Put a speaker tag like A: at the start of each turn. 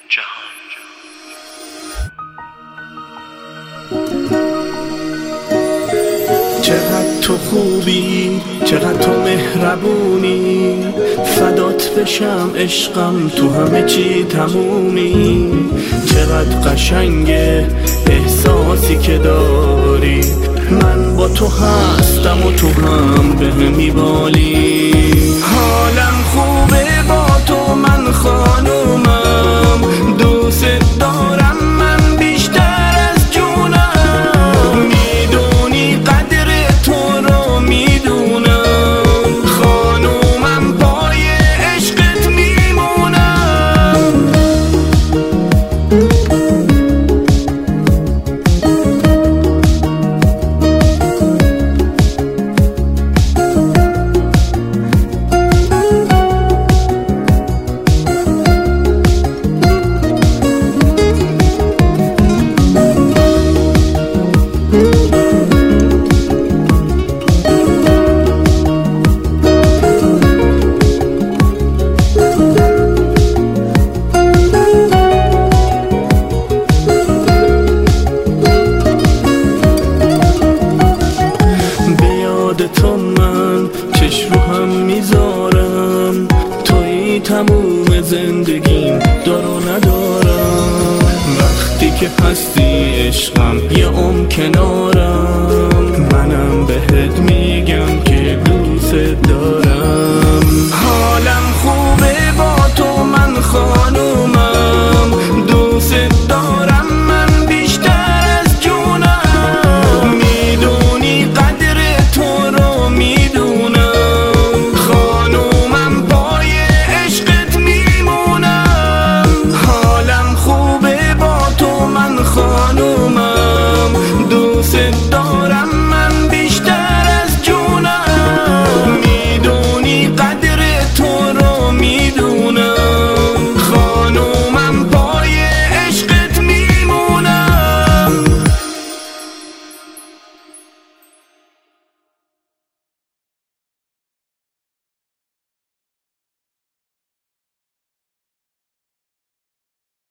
A: جهان.
B: چقدر تو خوبی، چقدر تو مهربونی، فدات بشم عشقم، تو همه چی تمومی. چقدر قشنگه احساسی که داری، من با تو هستم و تو هم به هم میبالی.